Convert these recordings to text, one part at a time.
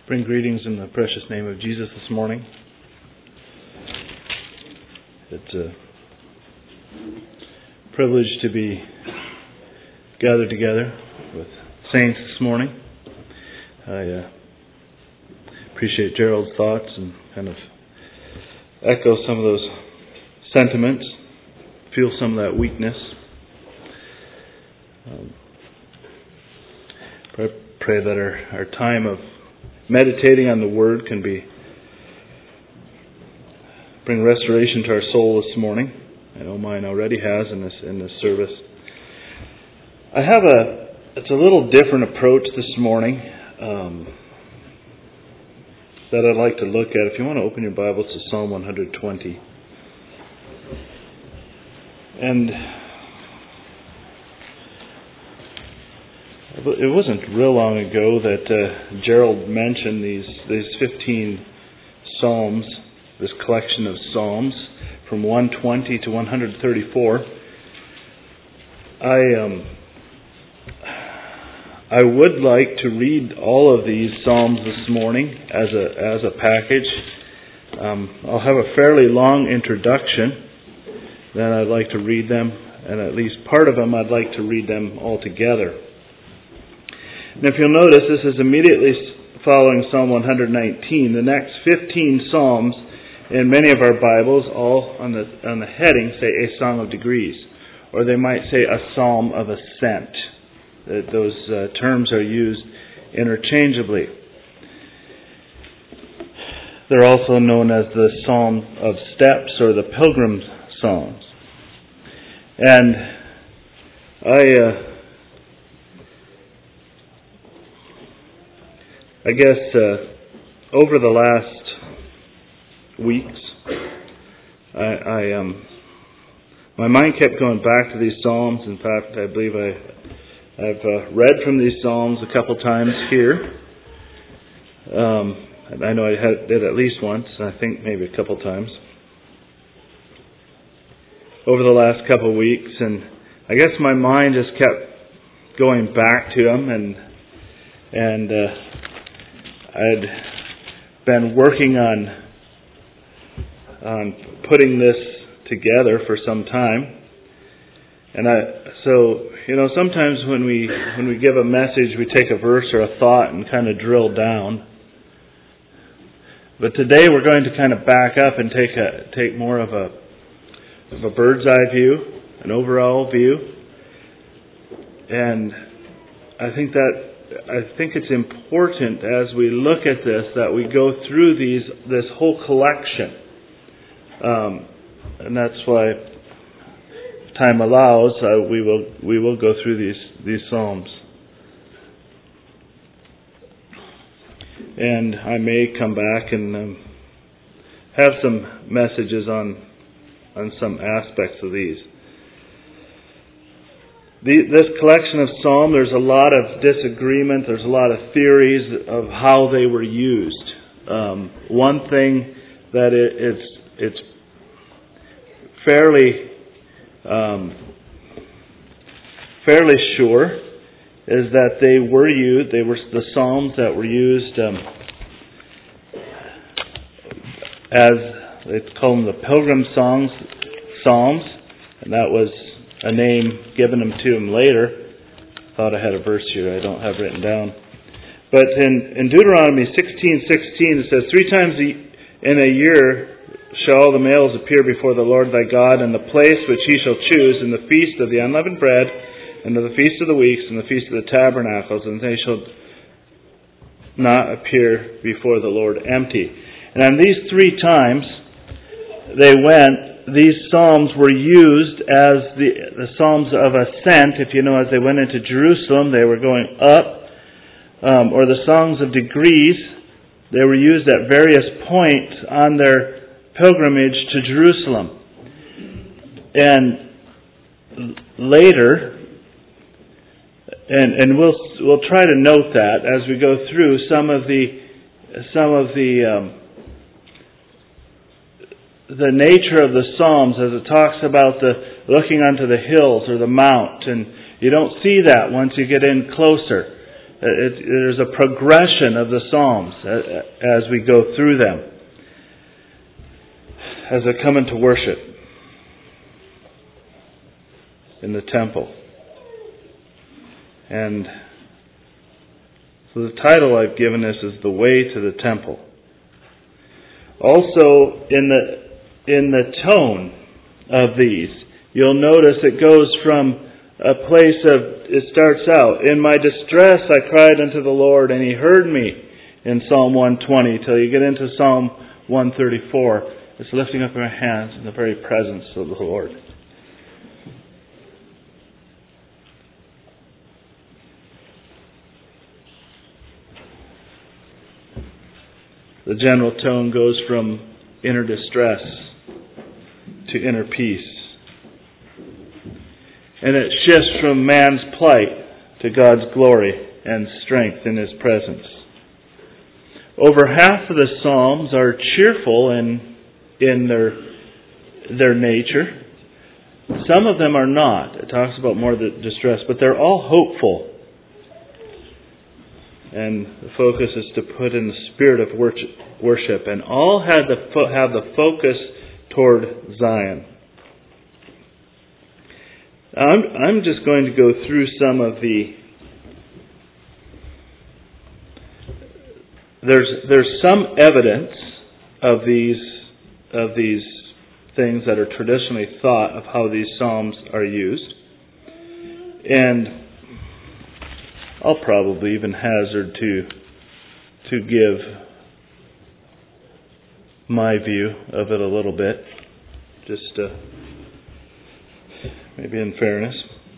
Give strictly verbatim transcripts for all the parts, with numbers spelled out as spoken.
Bring greetings in the precious name of Jesus this morning. It's a privilege to be gathered together with saints this morning. I uh, appreciate Gerald's thoughts and kind of echo some of those sentiments, feel some of that weakness. Um, pray, pray that our, our time of meditating on the Word can be bring restoration to our soul this morning. I know mine already has in this in this service. I have a it's a little different approach this morning um, that I'd like to look at. If you want to open your Bibles to Psalm one twenty, and it wasn't real long ago that uh, Gerald mentioned these these fifteen psalms, this collection of psalms from one twenty to one thirty-four. I um I would like to read all of these psalms this morning as a as a package. Um, I'll have a fairly long introduction. Then I'd like to read them, and at least part of them I'd like to read them all together. And if you'll notice, this is immediately following Psalm one nineteen. The next fifteen psalms in many of our Bibles, all on the on the heading, say a song of degrees, or they might say a psalm of ascent. Those uh, terms are used interchangeably. They're also known as the Psalm of Steps or the Pilgrim Psalms. And I. Uh, I guess uh, over the last weeks, I, I um, my mind kept going back to these psalms. In fact, I believe I, I've uh, read from these psalms a couple times here. Um, and I know I had, did at least once. I think maybe a couple times over the last couple of weeks, and I guess my mind just kept going back to them, and and. Uh, I'd been working on on putting this together for some time, and I so you know sometimes when we when we give a message, we take a verse or a thought and kind of drill down. But today we're going to kind of back up and take a take more of a of a bird's eye view, an overall view, and I think that. I think it's important as we look at this that we go through these this whole collection, um, and that's why, if time allows, uh, we will we will go through these these psalms, and I may come back and um, have some messages on on some aspects of these. The, this collection of psalms, there's a lot of disagreement, there's a lot of theories of how they were used. Um, one thing that it, it's it's fairly um, fairly sure is that they were used. They were the psalms that were used um, as they call them the Pilgrim songs, psalms, and that was a name given them to him later. Thought I had a verse here I don't have written down. But in, in Deuteronomy sixteen sixteen it says, Three times in a year shall all the males appear before the Lord thy God in the place which he shall choose, in the feast of the unleavened bread, and of the feast of the weeks, and the feast of the tabernacles, and they shall not appear before the Lord empty. And on these three times they went, these psalms were used as the, the psalms of ascent. If you know, as they went into Jerusalem, they were going up, um, or the songs of degrees. They were used at various points on their pilgrimage to Jerusalem. And later, and and we'll we'll try to note that as we go through some of the some of the. Um, the nature of the Psalms as it talks about the looking unto the hills or the mount, and you don't see that once you get in closer. It, there's a progression of the Psalms as we go through them, as I come into worship in the temple. And so the title I've given this is The Way to the Temple. Also, in the in the tone of these, you'll notice it goes from a place of, it starts out, in my distress I cried unto the Lord, and He heard me, in Psalm one twenty, till you get into Psalm one thirty-four. It's lifting up your hands in the very presence of the Lord. The general tone goes from inner distress to inner peace. And it shifts from man's plight to God's glory and strength in His presence. Over half of the Psalms are cheerful in, in their, their nature. Some of them are not. It talks about more the distress, but they're all hopeful. And the focus is to put in the spirit of worship. And all have the, have the focus toward Zion. I'm, I'm just going to go through some of the... There's there's some evidence of these of these things that are traditionally thought of how these psalms are used. And I'll probably even hazard to to give my view of it a little bit, just uh, maybe in fairness.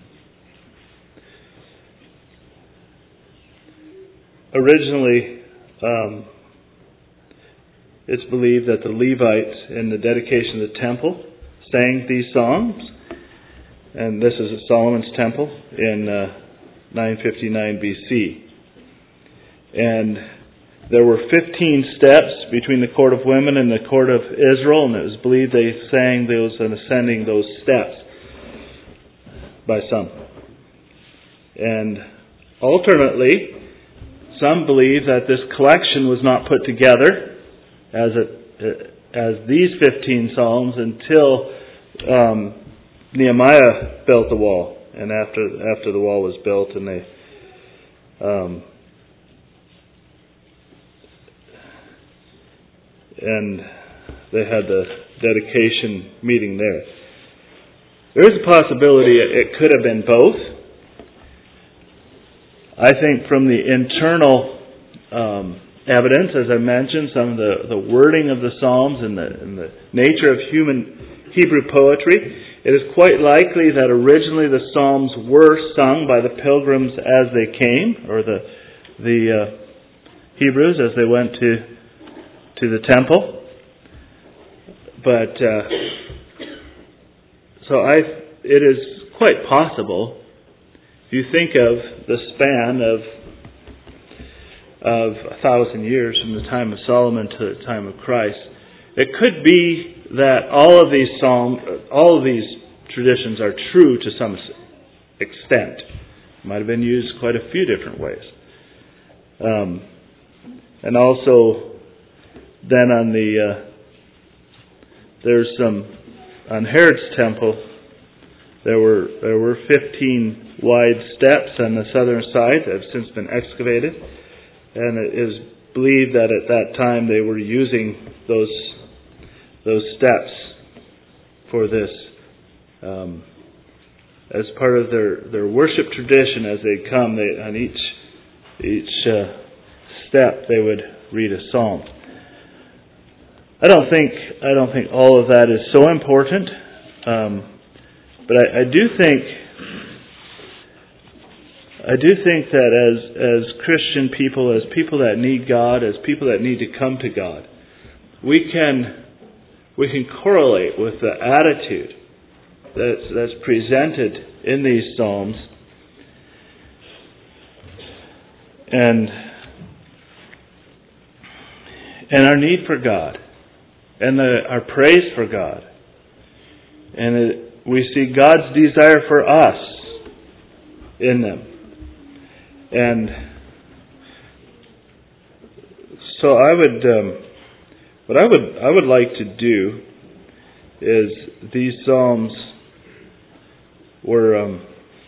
Originally, um, it's believed that the Levites in the dedication of the temple sang these songs, and this is at Solomon's temple in uh, nine fifty-nine B C. And there were fifteen steps between the court of women and the court of Israel, and it was believed they sang those and ascending those steps by some. And alternately, some believe that this collection was not put together as it, as these fifteen psalms until um, Nehemiah built the wall. And after after the wall was built, and they um, and they had the dedication meeting there. There is a possibility it could have been both. I think from the internal um, evidence, as I mentioned, some of the, the wording of the Psalms and the, and the nature of human Hebrew poetry, it is quite likely that originally the Psalms were sung by the pilgrims as they came, or the the uh, Hebrews as they went to to the temple. But uh, so I, it is quite possible. If you think of the span of of a thousand years from the time of Solomon to the time of Christ, it could be that all of these psalms, all of these traditions are true to some extent. It might have been used quite a few different ways. Um, and also, then on the uh, there's some on Herod's temple. There were there were fifteen wide steps on the southern side that have since been excavated, and it is believed that at that time they were using those those steps for this um, as part of their, their worship tradition. As they come, they on each each uh, step they would read a psalm. I don't think I don't think all of that is so important, um, but I, I do think I do think that as as Christian people, as people that need God, as people that need to come to God, we can we can correlate with the attitude that's that's presented in these psalms, and and our need for God, and the, our praise for God, and it, we see God's desire for us in them. And so I would, um, what I would, I would like to do is these psalms were um,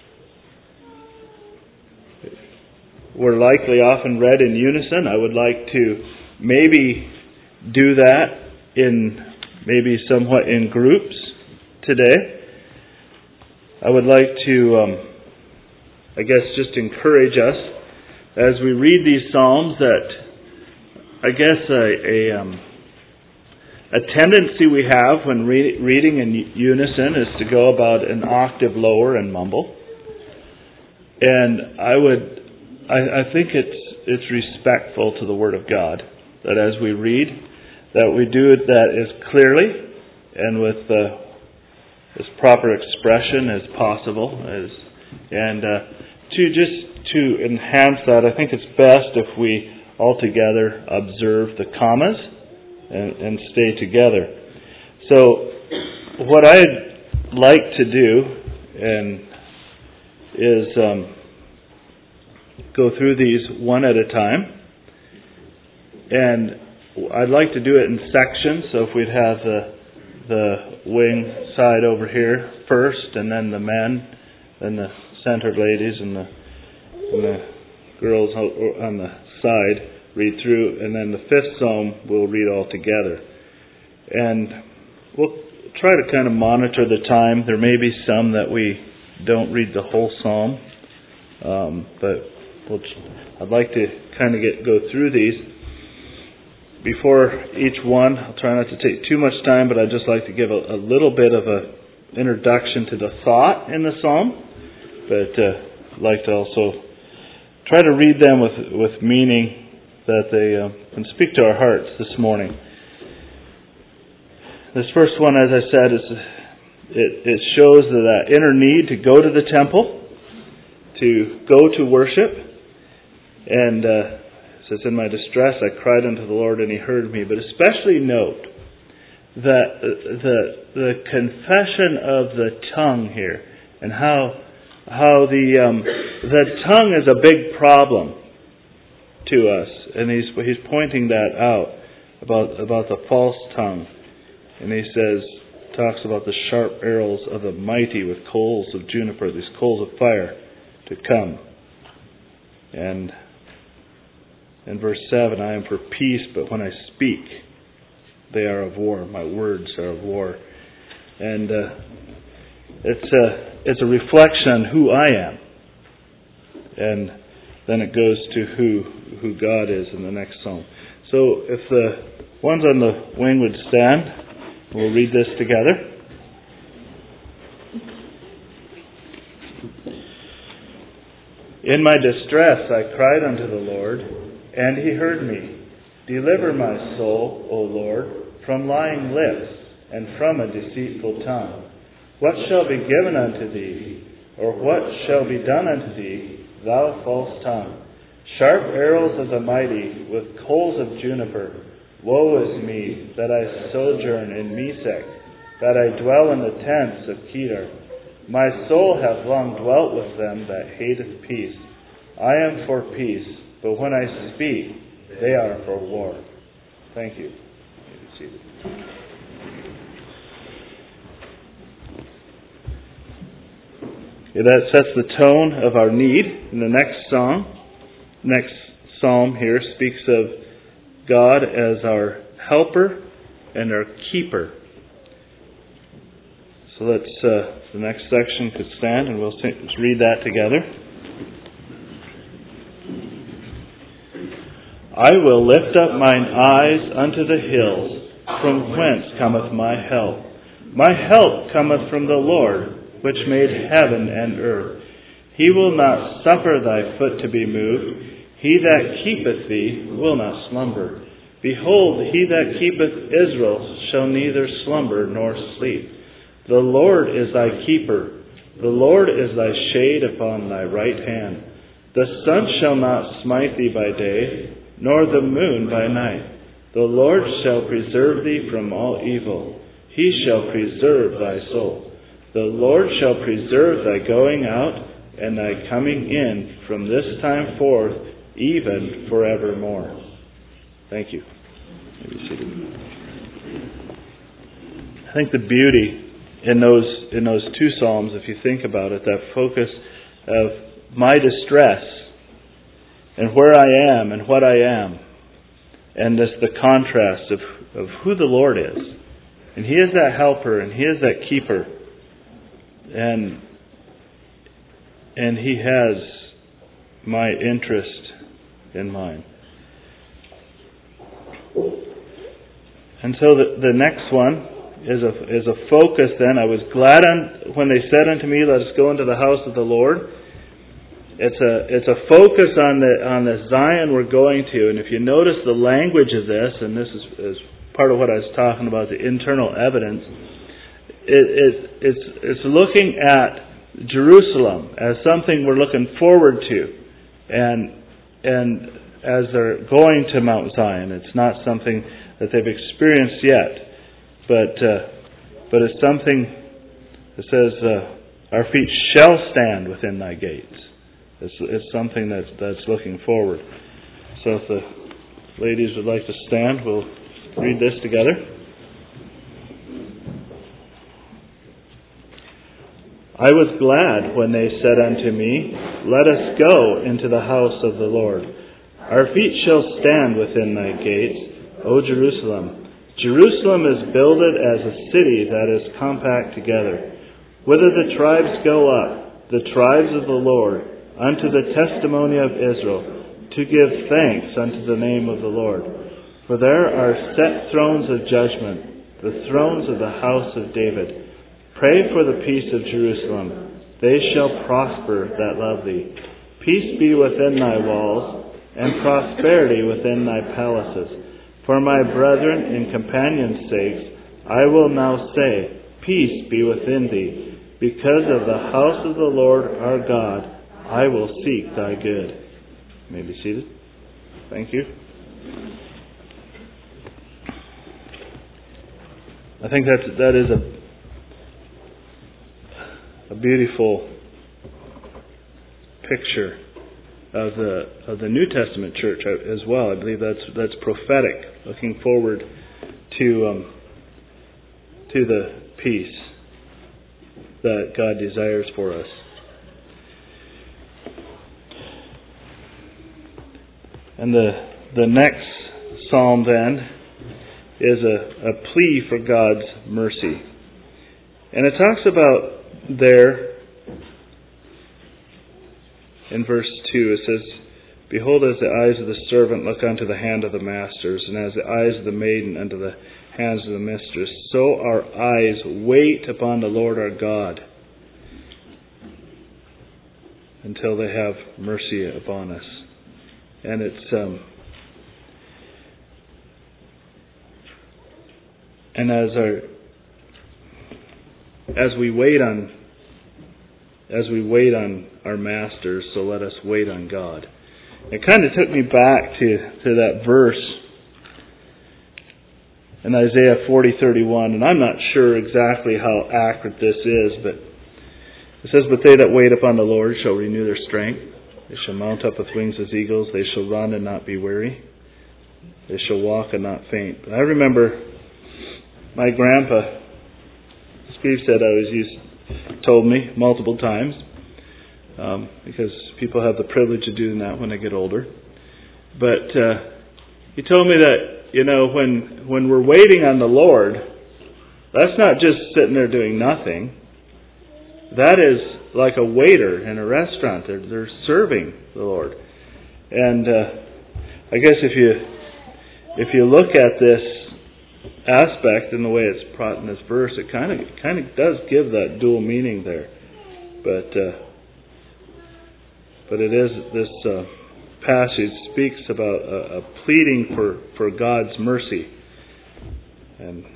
were likely often read in unison. I would like to maybe do that in maybe somewhat in groups today. I would like to, um, I guess, just encourage us as we read these psalms that I guess a a, um, a tendency we have when re- reading in unison is to go about an octave lower and mumble. And I would, I, I think it's it's respectful to the Word of God that as we read, that we do it that as clearly and with uh, as proper expression as possible, as and uh, to just to enhance that, I think it's best if we all together observe the commas and, and stay together. So, what I'd like to do and is um, go through these one at a time, and I'd like to do it in sections. So if we'd have the the wing side over here first, and then the men, then the center ladies, and the, and the girls on the side read through, and then the fifth psalm we'll read all together. And we'll try to kind of monitor the time. There may be some that we don't read the whole psalm, um, but we'll, I'd like to kind of get go through these. Before each one, I'll try not to take too much time, but I'd just like to give a, a little bit of an introduction to the thought in the psalm. But uh, I'd like to also try to read them with with meaning that they uh, can speak to our hearts this morning. This first one, as I said, is it, it shows that inner need to go to the temple, to go to worship, and uh, it says, in my distress I cried unto the Lord, and He heard me. But especially note that the the confession of the tongue here, and how how the um, the tongue is a big problem to us, and he's he's pointing that out about about the false tongue, and he says talks about the sharp arrows of the mighty with coals of juniper, these coals of fire to come, and. In verse seven, I am for peace, but when I speak, they are of war. My words are of war. And uh, it's a it's a reflection on who I am. And then it goes to who who God is in the next psalm. So if the ones on the wing would stand, we'll read this together. In my distress I cried unto the Lord, and He heard me. Deliver my soul, O Lord, from lying lips, and from a deceitful tongue. What shall be given unto Thee, or what shall be done unto Thee, Thou false tongue? Sharp arrows of the mighty, with coals of juniper. Woe is me, that I sojourn in Mesech, that I dwell in the tents of Kedar. My soul hath long dwelt with them that hateth peace. I am for peace, but when I speak, they are for war. Thank you. You can see this. Yeah, that sets the tone of our need. In the next song, next psalm here speaks of God as our helper and our keeper. So let's, uh, the next section could stand and we'll sing, let's read that together. I will lift up mine eyes unto the hills, from whence cometh my help. My help cometh from the Lord, which made heaven and earth. He will not suffer thy foot to be moved. He that keepeth thee will not slumber. Behold, he that keepeth Israel shall neither slumber nor sleep. The Lord is thy keeper. The Lord is thy shade upon thy right hand. The sun shall not smite thee by day, nor the moon by night. The Lord shall preserve thee from all evil. He shall preserve thy soul. The Lord shall preserve thy going out and thy coming in from this time forth, even forevermore. Thank you. Maybe seated. I think the beauty in those in those two Psalms, if you think about it, that focus of my distress and where I am and what I am, and this the contrast of, of who the Lord is. And He is that helper and He is that keeper. And and He has my interest in mind. And so the, the next one is a is a focus then. I was glad on, when they said unto me, let us go into the house of the Lord. It's a it's a focus on the on the Zion we're going to. And if you notice the language of this, and this is, is part of what I was talking about, the internal evidence, it, it, it's it's looking at Jerusalem as something we're looking forward to. And and as they're going to Mount Zion, it's not something that they've experienced yet. But uh, but it's something that says, uh, our feet shall stand within thy gates. It's, it's something that's, that's looking forward. So if the ladies would like to stand, we'll read this together. I was glad when they said unto me, let us go into the house of the Lord. Our feet shall stand within thy gates, O Jerusalem. Jerusalem is builded as a city that is compact together, whither the tribes go up, the tribes of the Lord, unto the testimony of Israel, to give thanks unto the name of the Lord. For there are set thrones of judgment, the thrones of the house of David. Pray for the peace of Jerusalem. They shall prosper that love thee. Peace be within thy walls, and prosperity within thy palaces. For my brethren and companions' sakes, I will now say, peace be within thee. Because of the house of the Lord our God, I will seek thy good. You may be seated. Thank you. I think that that is a a beautiful picture of the of the New Testament church as well. I believe that's that's prophetic, looking forward to um, to the peace that God desires for us. And the the next psalm then is a, a plea for God's mercy. And it talks about there in verse two, it says, behold, as the eyes of the servant look unto the hand of the masters, and as the eyes of the maiden unto the hands of the mistress, so our eyes wait upon the Lord our God, until they have mercy upon us. And it's um, and as our as we wait on as we wait on our masters, so let us wait on God. It kind of took me back to, to that verse in Isaiah forty thirty-one, and I'm not sure exactly how accurate this is, but it says, but they that wait upon the Lord shall renew their strength. They shall mount up with wings as eagles. They shall run and not be weary. They shall walk and not faint. But I remember my grandpa, Steve said, I was used, told me multiple times, um, because people have the privilege of doing that when they get older. But uh, he told me that, you know, when when we're waiting on the Lord, that's not just sitting there doing nothing. That is like a waiter in a restaurant. They're, they're serving the Lord. And uh, I guess if you if you look at this aspect in the way it's brought in this verse, it kind of kind of does give that dual meaning there. But uh, but it is this uh, passage speaks about a, a pleading for, for God's mercy, and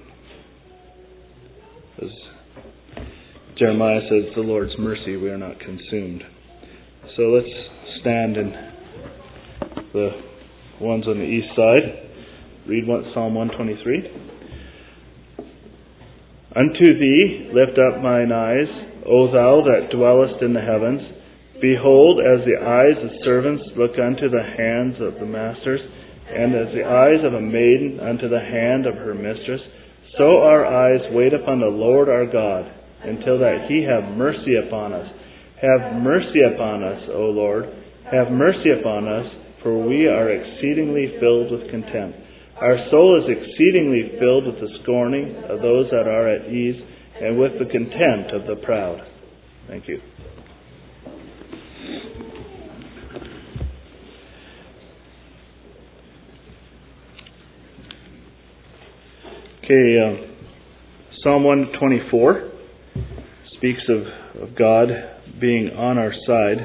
as Jeremiah says, the Lord's mercy, we are not consumed. So let's stand in the ones on the east side. Read what Psalm one twenty-three. Unto thee lift up mine eyes, O thou that dwellest in the heavens. Behold, as the eyes of servants look unto the hands of the masters, And as the eyes of a maiden unto the hand of her mistress, so our eyes wait upon the Lord our God, until that he have mercy upon us. Have mercy upon us, O Lord, have mercy upon us, for we are exceedingly filled with contempt. Our soul is exceedingly filled with the scorning of those that are at ease, and with the contempt of the proud. Thank you. Okay, um, Psalm one twenty-four speaks of, of God being on our side.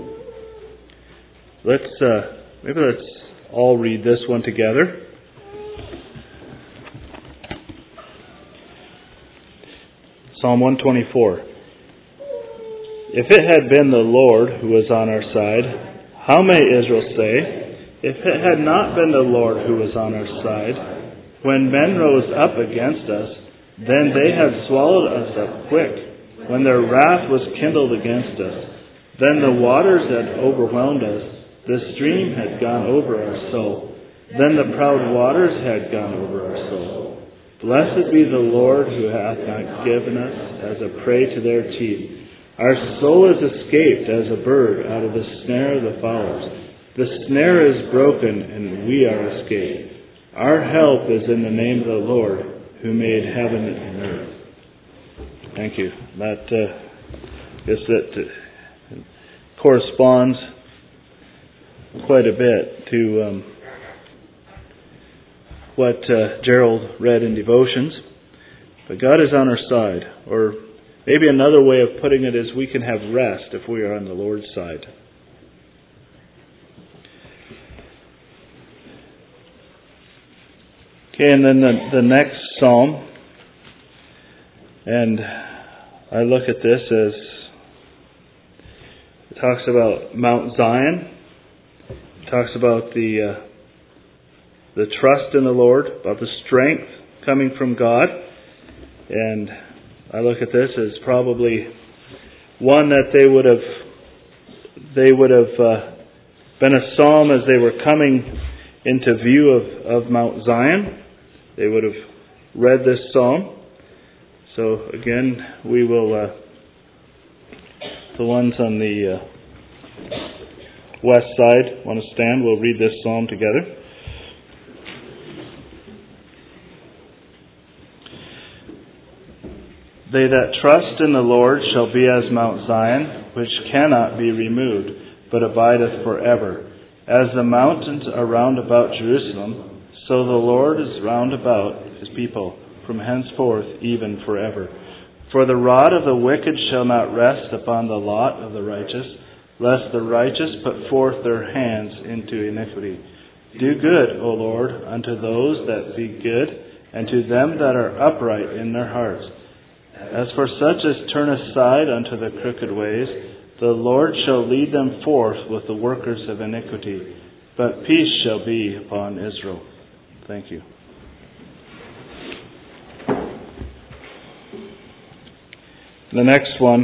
Let's uh, maybe let's all read this one together. Psalm one twenty-four. If it had been the Lord who was on our side, how may Israel say, if it had not been the Lord who was on our side? When men rose up against us, then they had swallowed us up quick. When their wrath was kindled against us, then the waters had overwhelmed us. The stream had gone over our soul. Then the proud waters had gone over our soul. Blessed be the Lord who hath not given us as a prey to their teeth. Our soul is escaped as a bird out of the snare of the fowlers. The snare is broken, and we are escaped. Our help is in the name of the Lord, who made heaven and earth. Thank you. That uh, guess that uh, corresponds quite a bit to um, what uh, Gerald read in devotions. But God is on our side, or maybe another way of putting it is we can have rest if we are on the Lord's side. Okay, and then the, the next psalm, and I look at this as it talks about Mount Zion, it talks about the uh, the trust in the Lord, about the strength coming from God, and I look at this as probably one that they would have they would have uh, been a psalm as they were coming into view of, of Mount Zion. They would have read this psalm. So again, we will, uh, the ones on the uh, west side want to stand. We'll read this psalm together. They that trust in the Lord shall be as Mount Zion, which cannot be removed, but abideth forever. As the mountains are round about Jerusalem, so the Lord is round about his people, from henceforth even forever. For the rod of the wicked shall not rest upon the lot of the righteous, lest the righteous put forth their hands into iniquity. Do good, O Lord, unto those that be good, and to them that are upright in their hearts. As for such as turn aside unto the crooked ways, the Lord shall lead them forth with the workers of iniquity, but peace shall be upon Israel. Thank you. The next one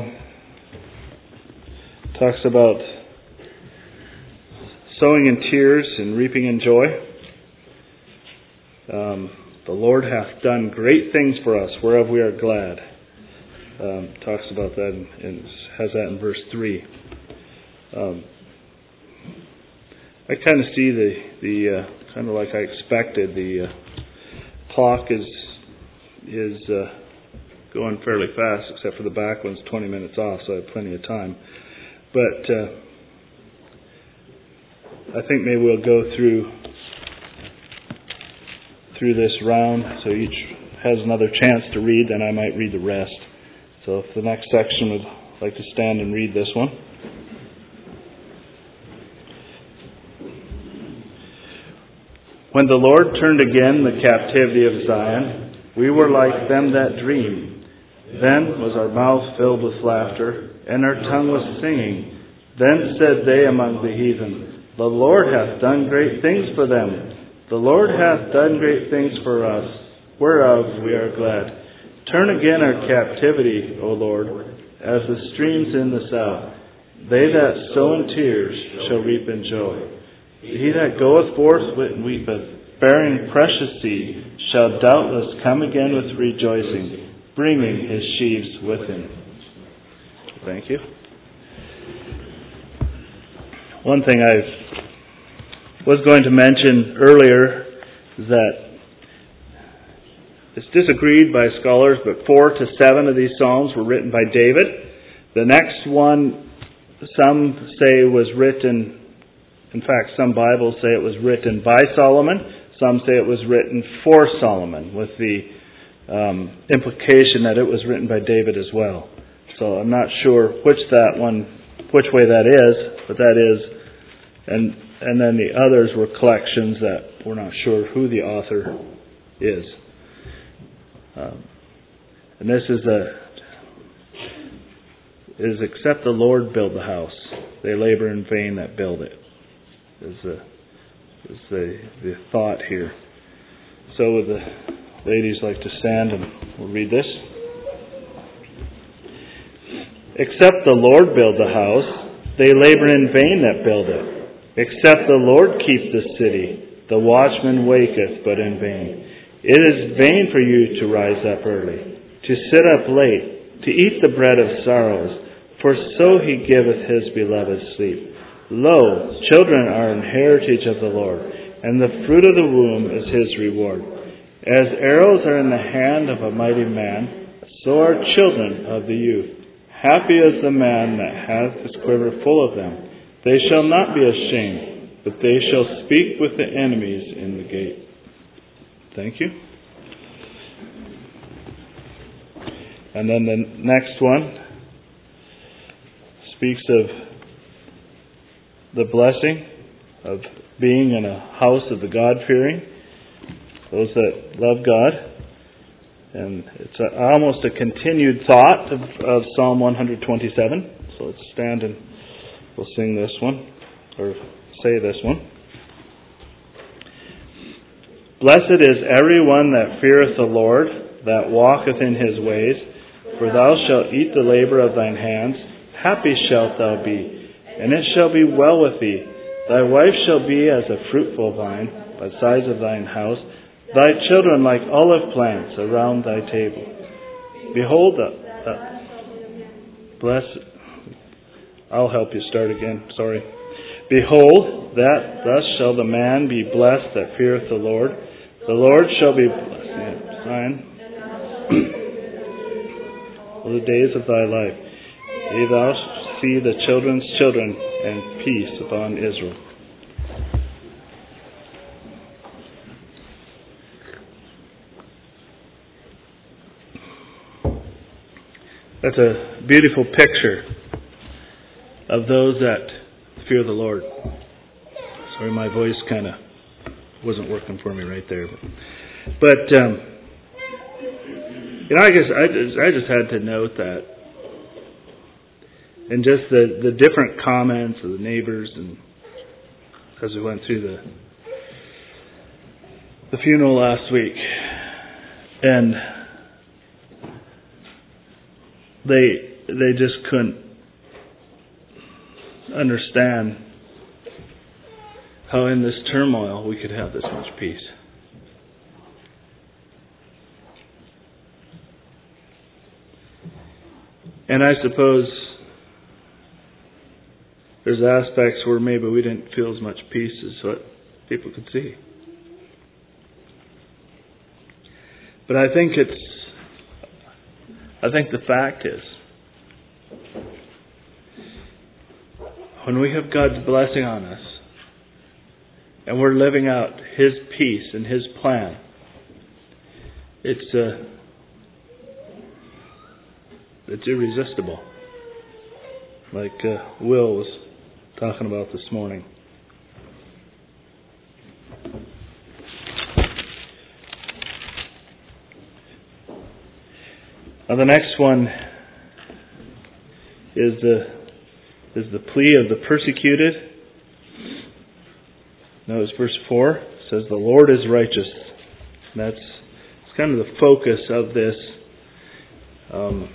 talks about sowing in tears and reaping in joy. Um, the Lord hath done great things for us, whereof we are glad. Um, talks about that and, and has that in verse three. Um, I kind of see the the uh, kind of like I expected. The uh, clock is is uh, going fairly fast, except for the back one's twenty minutes off, so I have plenty of time. But uh, I think maybe we'll go through through this round, so each has another chance to read, then I might read the rest. So if the next section would like to stand and read this one. When the Lord turned again the captivity of Zion, we were like them that dream. Then was our mouth filled with laughter, and our tongue was singing. Then said they among the heathen, The Lord hath done great things for them. The Lord hath done great things for us, whereof we are glad. Turn again our captivity, O Lord, as the streams in the south. They that sow in tears shall reap in joy. He that goeth forth and weepeth, bearing precious seed, shall doubtless come again with rejoicing, bringing his sheaves with him. Thank you. One thing I was going to mention earlier is that it's disagreed by scholars, but four to seven of these psalms were written by David. The next one, some say was written, in fact, some Bibles say it was written by Solomon. Some say it was written for Solomon, with the um, implication that it was written by David as well. So I'm not sure which that one, which way that is, but that is. And and then the others were collections that we're not sure who the author is. Um, and this is a is except the Lord build the house, they labor in vain that build it. Is the is the the thought here. So would the ladies like to stand and we'll read this. Except the Lord build the house, they labor in vain that build it. Except the Lord keep the city, the watchman waketh but in vain. It is vain for you to rise up early, to sit up late, to eat the bread of sorrows, for so he giveth his beloved sleep. Lo, children are an heritage of the Lord, and the fruit of the womb is his reward. As arrows are in the hand of a mighty man, so are children of the youth. Happy is the man that hath his quiver full of them. They shall not be ashamed, but they shall speak with the enemies in the gate. Thank you. And then the next one speaks of the blessing of being in a house of the God-fearing, those that love God. And it's a, almost a continued thought of, of Psalm one twenty-seven. So let's stand and we'll sing this one, or say this one. Blessed is every one that feareth the Lord, that walketh in his ways. For thou shalt eat the labor of thine hands. Happy shalt thou be, and it shall be well with thee. Thy wife shall be as a fruitful vine by the sides of thine house, thy children like olive plants around thy table. Behold, uh, uh, bless. I'll help you start again. Sorry. Behold, that thus shall the man be blessed that feareth the Lord. The Lord shall be blessed. Yeah, fine. All the days of thy life. Yea, thou see the children's children, and peace upon Israel. That's a beautiful picture of those that fear the Lord. Sorry, my voice kind of wasn't working for me right there. But, um, you know, I guess I just, I just had to note that. And just the, the different comments of the neighbors, and as we went through the the funeral last week. And they they just couldn't understand how in this turmoil we could have this much peace. And I suppose there's aspects where maybe we didn't feel as much peace as what people could see. But I think it's I think the fact is, when we have God's blessing on us, and we're living out His peace and His plan, it's uh, it's irresistible. Like uh, Will was talking about this morning. Now the next one is the is the plea of the persecuted. Notice verse four. It says, "The Lord is righteous." And that's it's kind of the focus of this. Um,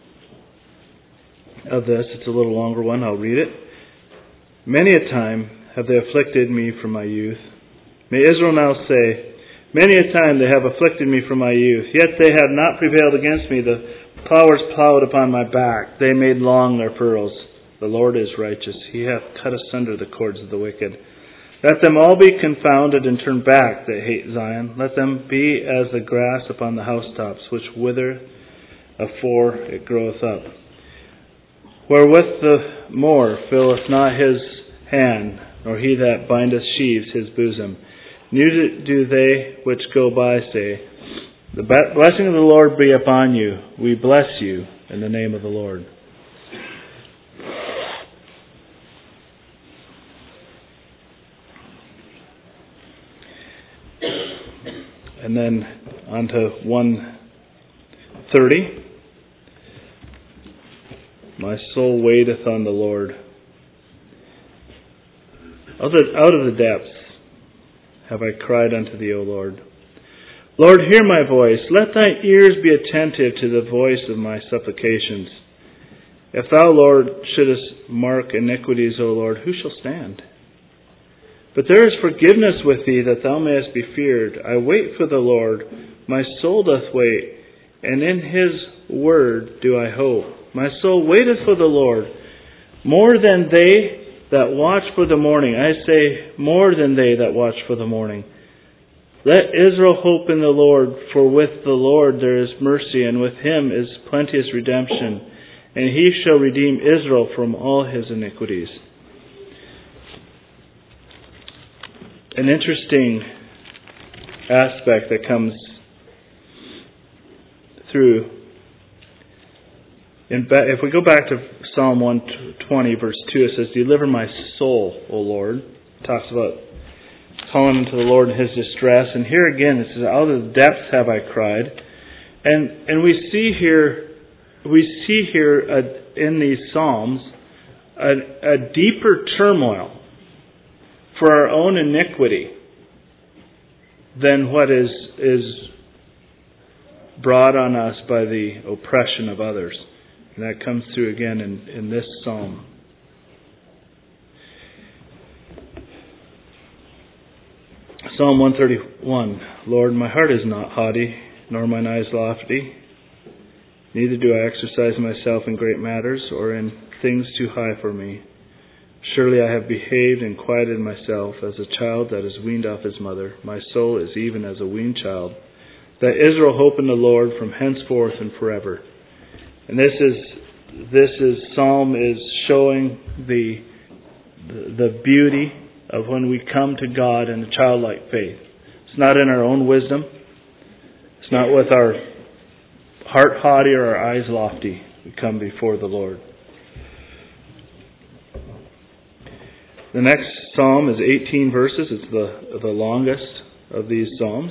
of this, it's a little longer one. I'll read it. Many a time have they afflicted me from my youth. May Israel now say, many a time they have afflicted me from my youth, yet they have not prevailed against me. The plowers plowed upon my back. They made long their furrows. The Lord is righteous. He hath cut asunder the cords of the wicked. Let them all be confounded and turn back that hate Zion. Let them be as the grass upon the housetops, which withereth afore it groweth up. Wherewith the mower filleth not his hand, nor he that bindeth sheaves his bosom. Neither do they which go by say, the blessing of the Lord be upon you. We bless you in the name of the Lord. And then on to one thirty. My soul waiteth on the Lord. Out of, out of the depths have I cried unto thee, O Lord. Lord, hear my voice. Let thy ears be attentive to the voice of my supplications. If thou, Lord, shouldest mark iniquities, O Lord, who shall stand? But there is forgiveness with thee, that thou mayest be feared. I wait for the Lord. My soul doth wait, and in his word do I hope. My soul waiteth for the Lord, more than they that watch for the morning. I say, more than they that watch for the morning. Let Israel hope in the Lord, for with the Lord there is mercy, and with him is plenteous redemption, and he shall redeem Israel from all his iniquities. An interesting aspect that comes through, in, if we go back to Psalm one twenty, verse two, it says, deliver my soul, O Lord. It talks about calling unto the Lord in his distress. And here again, it says, out of the depths have I cried. And and we see here, we see here uh, in these Psalms a, a deeper turmoil for our own iniquity than what is is brought on us by the oppression of others. And that comes through again in, in this psalm. Psalm one thirty-one. Lord, my heart is not haughty, nor mine eyes lofty. Neither do I exercise myself in great matters, or in things too high for me. Surely I have behaved and quieted myself as a child that is weaned off his mother. My soul is even as a weaned child. That Israel hope in the Lord from henceforth and forever. And this is this is Psalm is showing the the, the beauty of when we come to God in a childlike faith. It's not in our own wisdom. It's not with our heart haughty or our eyes lofty. We come before the Lord. The next psalm is eighteen verses. It's the the longest of these psalms.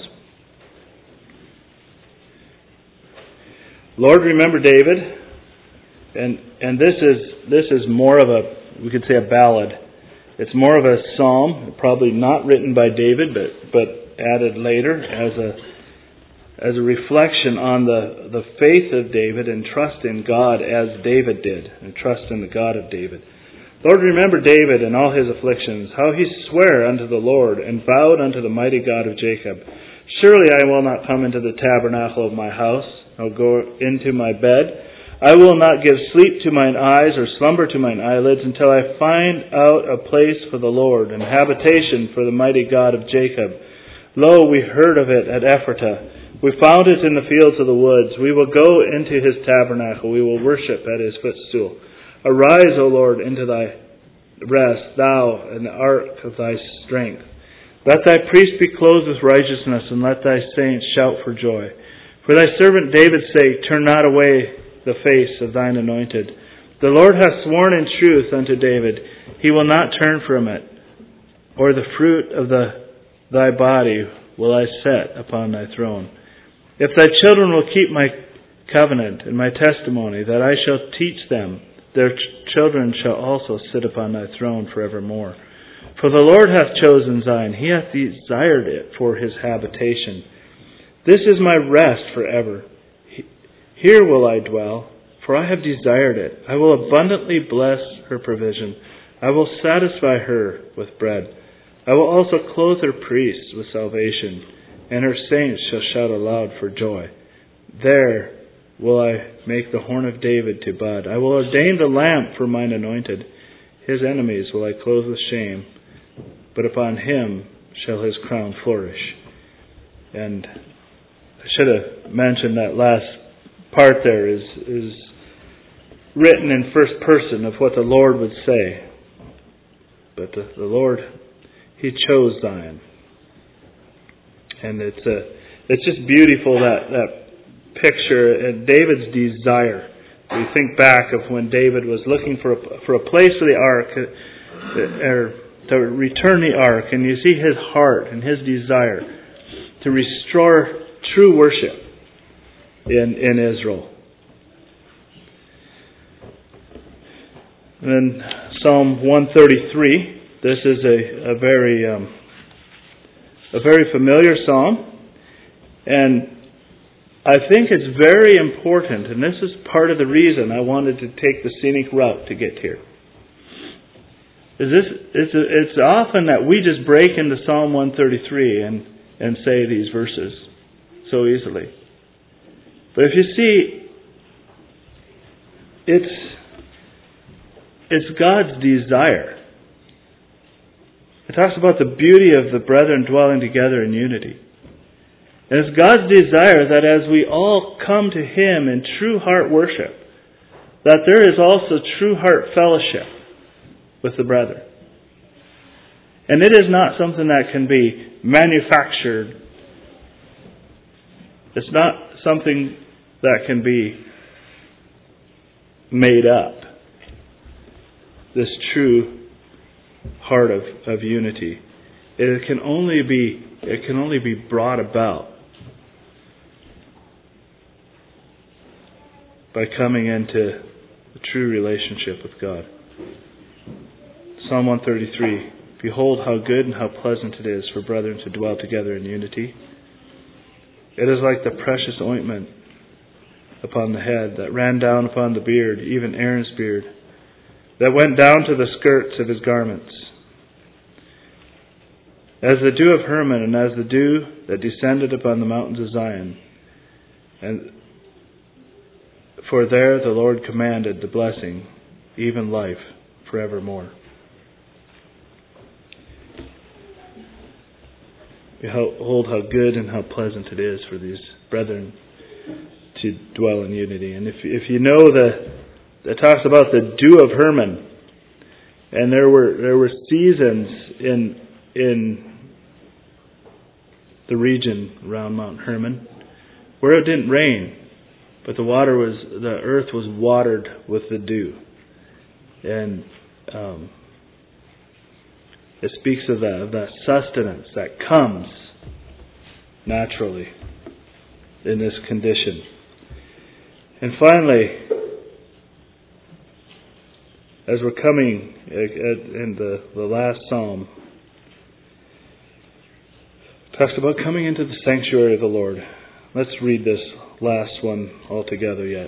Lord, remember David, and and this is this is more of a, we could say, a ballad. It's more of a psalm, probably not written by David, but but added later as a as a reflection on the the faith of David and trust in God as David did, and trust in the God of David. Lord, remember David and all his afflictions, how he sware unto the Lord and vowed unto the mighty God of Jacob. Surely I will not come into the tabernacle of my house, nor go into my bed. I will not give sleep to mine eyes, or slumber to mine eyelids, until I find out a place for the Lord, and habitation for the mighty God of Jacob. Lo, we heard of it at Ephratah. We found it in the fields of the woods. We will go into his tabernacle. We will worship at his footstool. Arise, O Lord, into thy rest, thou and the ark of thy strength. Let thy priests be clothed with righteousness, and let thy saints shout for joy. For thy servant David's sake, turn not away the face of thine anointed. The Lord hath sworn in truth unto David, he will not turn from it, or the fruit of the thy body will I set upon thy throne. If thy children will keep my covenant and my testimony, that I shall teach them, their ch- children shall also sit upon thy throne forevermore. For the Lord hath chosen Zion, he hath desired it for his habitation. This is my rest forever. Here will I dwell, for I have desired it. I will abundantly bless her provision. I will satisfy her with bread. I will also clothe her priests with salvation, and her saints shall shout aloud for joy. There will I make the horn of David to bud. I will ordain the lamp for mine anointed. His enemies will I clothe with shame, but upon him shall his crown flourish. And I should have mentioned that last part there is, is written in first person of what the Lord would say. But the, the Lord, He chose Zion. And it's a, it's just beautiful, that, that picture and David's desire. We think back of when David was looking for a, for a place for the ark, or to return the ark, and you see his heart and his desire to restore true worship in, in Israel. And then Psalm one thirty-three. This is a, a very um, a very familiar psalm, and I think it's very important, and this is part of the reason I wanted to take the scenic route to get here. Is this it's it's often that we just break into Psalm one thirty-three and and say these verses so easily. But if you see, it's it's God's desire. It talks about the beauty of the brethren dwelling together in unity. And it's God's desire that as we all come to Him in true heart worship, that there is also true heart fellowship with the brethren. And it is not something that can be manufactured. It's not something that can be made up. This true heart of, of unity. It can only be it can only be brought about by coming into a true relationship with God. Psalm one thirty-three. Behold how good and how pleasant it is for brethren to dwell together in unity. It is like the precious ointment upon the head that ran down upon the beard, even Aaron's beard, that went down to the skirts of his garments. As the dew of Hermon, and as the dew that descended upon the mountains of Zion. And for there the Lord commanded the blessing, even life forevermore. Behold how good and how pleasant it is for these brethren to dwell in unity. And if if you know the it talks about the dew of Hermon, and there were there were seasons in in the region around Mount Hermon where it didn't rain, but the water was the earth was watered with the dew, and um, it speaks of that of that sustenance that comes naturally in this condition. And finally, as we're coming in the, the last psalm, it talks about coming into the sanctuary of the Lord. Let's read this last one all together yet.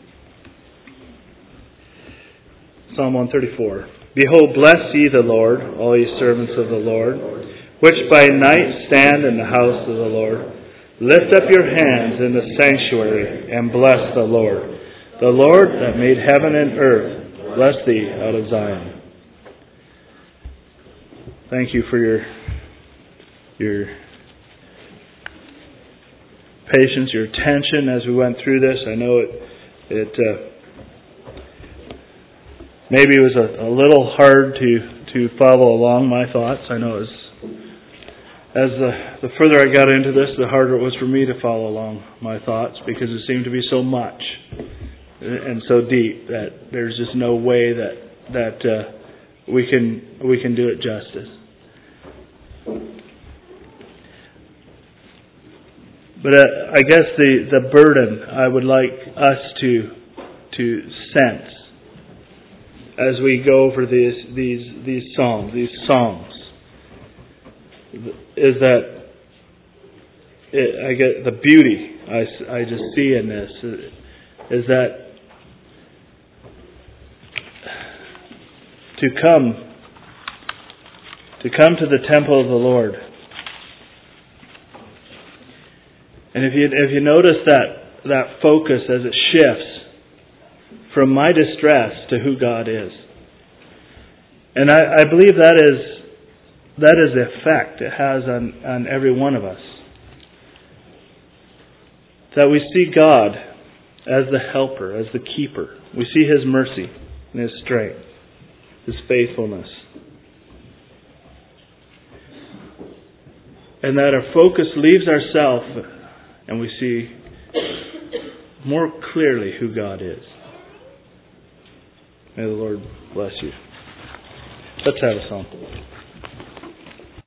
Psalm one thirty-four. Behold, bless ye the Lord, all ye servants of the Lord, which by night stand in the house of the Lord. Lift up your hands in the sanctuary and bless the Lord. The Lord that made heaven and earth, bless thee out of Zion. Thank you for your your patience, your attention as we went through this. I know it it uh, maybe it was a, a little hard to, to follow along my thoughts. I know as as the, the further I got into this, the harder it was for me to follow along my thoughts, because it seemed to be so much and so deep that there's just no way that that uh, we can we can do it justice. But uh, I guess the, the burden I would like us to to sense as we go over these these these psalms, these songs, is that it, I get the beauty I, I just see in this is that to come, to come to the temple of the Lord. And if you if you notice that that focus as it shifts from my distress to who God is, and I, I believe that is that is the effect it has on, on every one of us. That we see God as the helper, as the keeper. We see His mercy and His strength, His faithfulness. And that our focus leaves ourselves and we see more clearly who God is. May the Lord bless you. Let's have a song.